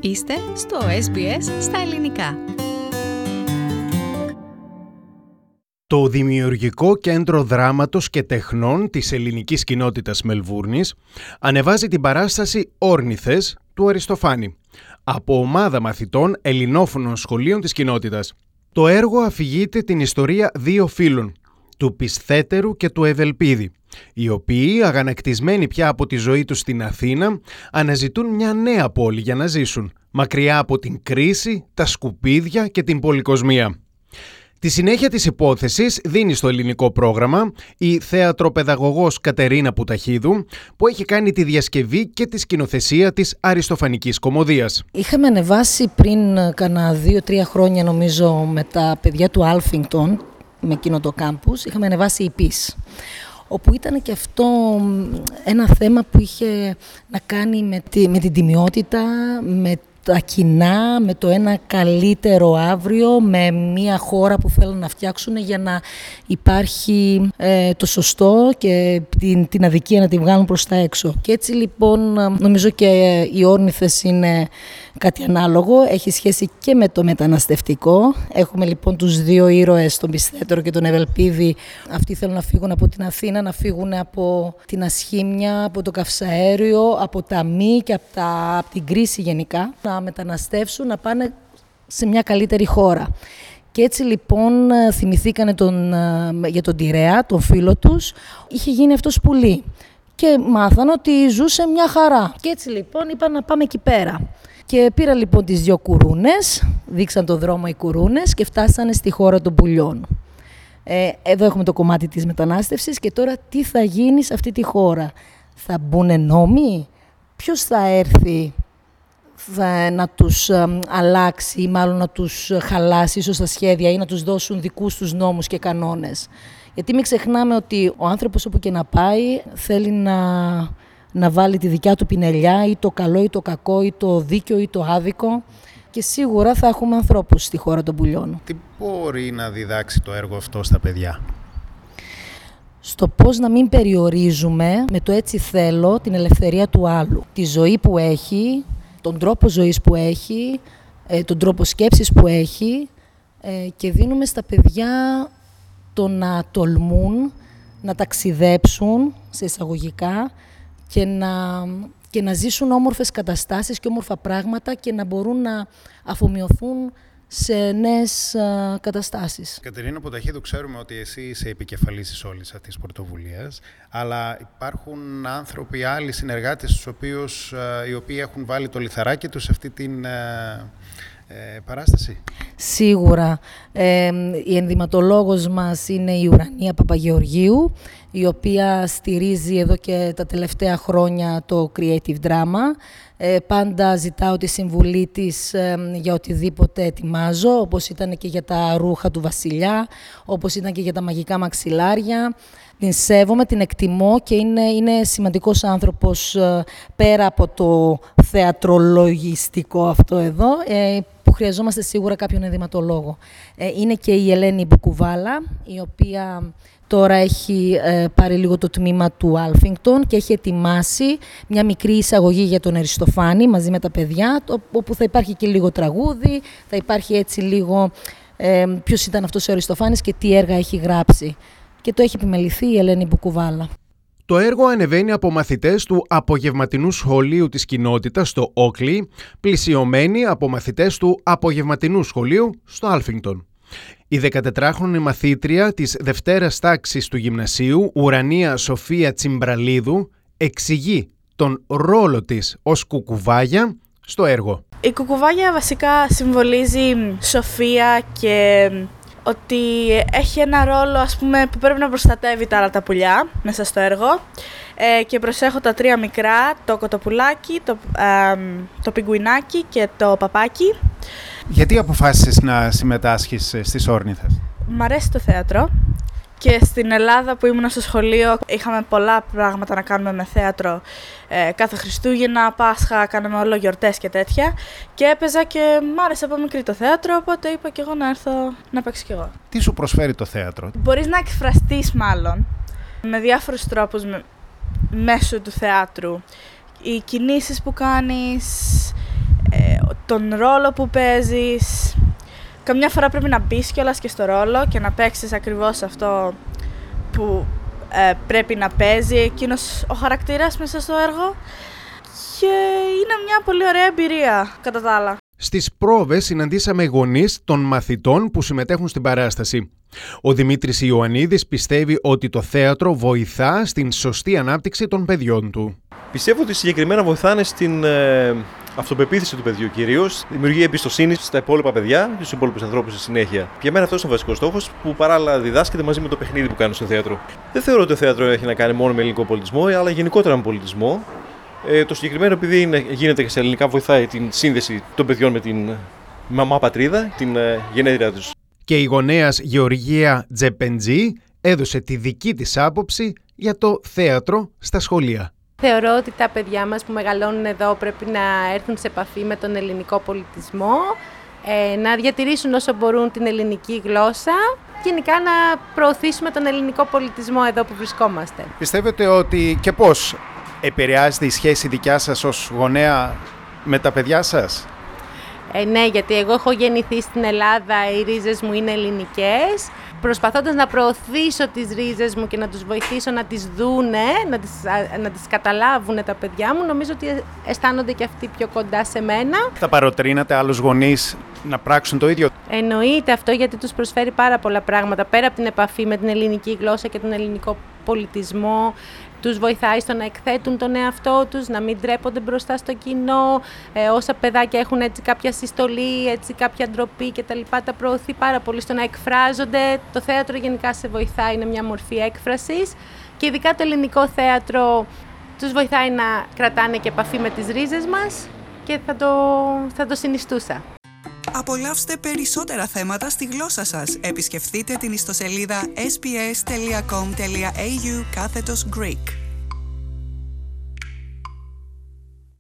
Είστε στο SBS στα ελληνικά. Το Δημιουργικό Κέντρο Δράματος και Τεχνών της Ελληνικής Κοινότητας Μελβούρνης ανεβάζει την παράσταση «Όρνηθες» του Αριστοφάνη από ομάδα μαθητών ελληνόφωνων σχολείων της κοινότητας. Το έργο αφηγείται την ιστορία δύο φίλων, του Πισθέτερου και του Ευελπίδη, οι οποίοι, αγανακτισμένοι πια από τη ζωή τους στην Αθήνα, αναζητούν μια νέα πόλη για να ζήσουν, μακριά από την κρίση, τα σκουπίδια και την πολυκοσμία. Τη συνέχεια της υπόθεσης δίνει στο ελληνικό πρόγραμμα η θεατροπαιδαγωγός Κατερίνα Πουταχίδου, που έχει κάνει τη διασκευή και τη σκηνοθεσία της αριστοφανικής κωμωδίας. Είχαμε ανεβάσει πριν κάνα 2-3 χρόνια, νομίζω, με τα παιδιά του Alphington, με εκείνο το κάμπους, είχαμε ανεβάσει η ΠΙΣ, όπου ήταν και αυτό ένα θέμα που είχε να κάνει με την τιμιότητα, με τα κοινά, με το ένα καλύτερο αύριο, με μια χώρα που θέλουν να φτιάξουν για να υπάρχει το σωστό και την αδικία να τη βγάλουν προς τα έξω. Και έτσι λοιπόν νομίζω και οι Όρνηθες είναι κάτι ανάλογο, έχει σχέση και με το μεταναστευτικό. Έχουμε λοιπόν τους δύο ήρωες, τον Πισθέτερο και τον Ευελπίδη. Αυτοί θέλουν να φύγουν από την Αθήνα, να φύγουν από την ασχήμια, από το καυσαέριο, από τα μη και από την κρίση γενικά. Να μεταναστεύσουν, να πάνε σε μια καλύτερη χώρα. Και έτσι λοιπόν θυμηθήκανε για τον Τηρέα, τον φίλο τους. Είχε γίνει αυτός πουλί και μάθαν ότι ζούσε μια χαρά. Και έτσι λοιπόν είπαν να πάμε εκεί πέρα. Και πήρα λοιπόν τις δύο κουρούνες, δείξαν το δρόμο οι κουρούνες και φτάσανε στη χώρα των πουλιών. Εδώ έχουμε το κομμάτι της μετανάστευσης και τώρα τι θα γίνει σε αυτή τη χώρα. Θα μπουνε νόμοι, ποιος θα έρθει να τους αλλάξει ή μάλλον να τους χαλάσει ίσως τα σχέδια ή να τους δώσουν δικούς τους νόμους και κανόνες. Γιατί μην ξεχνάμε ότι ο άνθρωπος όπου και να πάει θέλει να βάλει τη δικιά του πινελιά ή το καλό ή το κακό ή το δίκαιο ή το άδικο και σίγουρα θα έχουμε ανθρώπους στη χώρα των πουλιών. Τι μπορεί να διδάξει το έργο αυτό στα παιδιά? Στο πώς να μην περιορίζουμε με το έτσι θέλω την ελευθερία του άλλου, τη ζωή που έχει, τον τρόπο ζωής που έχει, τον τρόπο σκέψης που έχει και δίνουμε στα παιδιά το να τολμούν, να ταξιδέψουν σε εισαγωγικά και να ζήσουν όμορφες καταστάσεις και όμορφα πράγματα και να μπορούν να αφομοιωθούν σε νέες καταστάσεις. Κατερίνα Πουταχίδου, ξέρουμε ότι εσύ είσαι επικεφαλής της όλης αυτής της πρωτοβουλίας, αλλά υπάρχουν άνθρωποι, άλλοι συνεργάτες, οι οποίοι έχουν βάλει το λιθαράκι τους σε αυτή την παράσταση. Σίγουρα. Η ενδυματολόγος μας είναι η Ουρανία Παπαγεωργίου, η οποία στηρίζει εδώ και τα τελευταία χρόνια το creative drama. Πάντα ζητάω τη συμβουλή της για οτιδήποτε ετοιμάζω, όπως ήταν και για τα ρούχα του βασιλιά, όπως ήταν και για τα μαγικά μαξιλάρια. Την σέβομαι, την εκτιμώ και είναι σημαντικός άνθρωπος πέρα από το θεατρολογιστικό αυτό εδώ, που χρειαζόμαστε σίγουρα κάποιον ενδυματολόγο. Είναι και η Ελένη Μπουκουβάλα, η οποία τώρα έχει πάρει λίγο το τμήμα του Alphington και έχει ετοιμάσει μια μικρή εισαγωγή για τον Αριστοφάνη μαζί με τα παιδιά, όπου θα υπάρχει και λίγο τραγούδι, θα υπάρχει έτσι λίγο ποιος ήταν αυτός ο Αριστοφάνης και τι έργα έχει γράψει. Και το έχει επιμεληθεί η Ελένη Μπουκουβάλα. Το έργο ανεβαίνει από μαθητές του απογευματινού σχολείου της κοινότητας στο Όκλι, πλησιωμένοι από μαθητές του απογευματινού σχολείου στο Alphington. Η 14χρονη μαθήτρια της δευτέρας τάξης του γυμνασίου, Ουρανία Σοφία Τσιμπραλίδου, εξηγεί τον ρόλο της ως κουκουβάγια στο έργο. Η κουκουβάγια βασικά συμβολίζει σοφία και ότι έχει ένα ρόλο, ας πούμε, που πρέπει να προστατεύει τα άλλα τα πουλιά μέσα στο έργο και προσέχω τα τρία μικρά, το κοτοπουλάκι, το πιγκουινάκι και το παπάκι. Γιατί αποφάσισες να συμμετάσχεις στις Όρνηθες? Μ' αρέσει το θέατρο και στην Ελλάδα που ήμουν στο σχολείο είχαμε πολλά πράγματα να κάνουμε με θέατρο. Κάθε Χριστούγεννα, Πάσχα, κάναμε όλο γιορτές και τέτοια και έπαιζα και μ' άρεσε από μικρή το θέατρο, οπότε είπα και εγώ να έρθω να παίξω κι εγώ. Τι σου προσφέρει το θέατρο? Μπορείς να εκφραστείς μάλλον με διάφορους τρόπους μέσω του θεάτρου. Οι κινήσεις που κάνεις, τον ρόλο που παίζεις. Καμιά φορά πρέπει να μπεις κιόλας και στο ρόλο και να παίξεις ακριβώς αυτό που πρέπει να παίζει εκείνος ο χαρακτήρας μέσα στο έργο. Και είναι μια πολύ ωραία εμπειρία, κατά τα άλλα. Στις πρόβες συναντήσαμε γονείς των μαθητών που συμμετέχουν στην παράσταση. Ο Δημήτρης Ιωαννίδης πιστεύει ότι το θέατρο βοηθά στην σωστή ανάπτυξη των παιδιών του. Πιστεύω ότι συγκεκριμένα βοηθάνε στην αυτοπεποίθηση του παιδιού κυρίως, δημιουργεί εμπιστοσύνη στα υπόλοιπα παιδιά και στους υπόλοιπους ανθρώπους στη συνέχεια. Για μένα αυτός είναι ο βασικός στόχος που παράλληλα διδάσκεται μαζί με το παιχνίδι που κάνει στο θέατρο. Δεν θεωρώ ότι το θέατρο έχει να κάνει μόνο με ελληνικό πολιτισμό, αλλά γενικότερα με πολιτισμό. Το συγκεκριμένο, επειδή γίνεται και σε ελληνικά, βοηθάει την σύνδεση των παιδιών με την μαμά πατρίδα, την γενέτειρά τους. Και η γονέας Γεωργία Τζεπεντζή έδωσε τη δική της άποψη για το θέατρο στα σχολεία. Θεωρώ ότι τα παιδιά μας που μεγαλώνουν εδώ πρέπει να έρθουν σε επαφή με τον ελληνικό πολιτισμό, να διατηρήσουν όσο μπορούν την ελληνική γλώσσα, γενικά να προωθήσουμε τον ελληνικό πολιτισμό εδώ που βρισκόμαστε. Πιστεύετε ότι και πώς επηρεάζεται η σχέση δικιά σας ως γονέα με τα παιδιά σας? Ναι, γιατί εγώ έχω γεννηθεί στην Ελλάδα, οι ρίζες μου είναι ελληνικές. Προσπαθώντας να προωθήσω τις ρίζες μου και να τους βοηθήσω να τις δούνε, να τις καταλάβουν τα παιδιά μου, νομίζω ότι αισθάνονται και αυτοί πιο κοντά σε μένα. Θα παροτρύνατε άλλους γονείς να πράξουν το ίδιο? Εννοείται αυτό, γιατί τους προσφέρει πάρα πολλά πράγματα. Πέρα από την επαφή με την ελληνική γλώσσα και τον ελληνικό πολιτισμό, τους βοηθάει στο να εκθέτουν τον εαυτό τους, να μην ντρέπονται μπροστά στο κοινό. Όσα παιδάκια έχουν έτσι κάποια συστολή, έτσι κάποια ντροπή κτλ. Τα προωθεί πάρα πολύ στο να εκφράζονται. Το θέατρο γενικά σε βοηθάει, είναι μια μορφή έκφρασης. Και ειδικά το ελληνικό θέατρο τους βοηθάει να κρατάνε και επαφή με τις ρίζες μας και θα το συνιστούσα. Απολαύστε περισσότερα θέματα στη γλώσσα σας. Επισκεφτείτε την ιστοσελίδα sbs.com.au/Greek.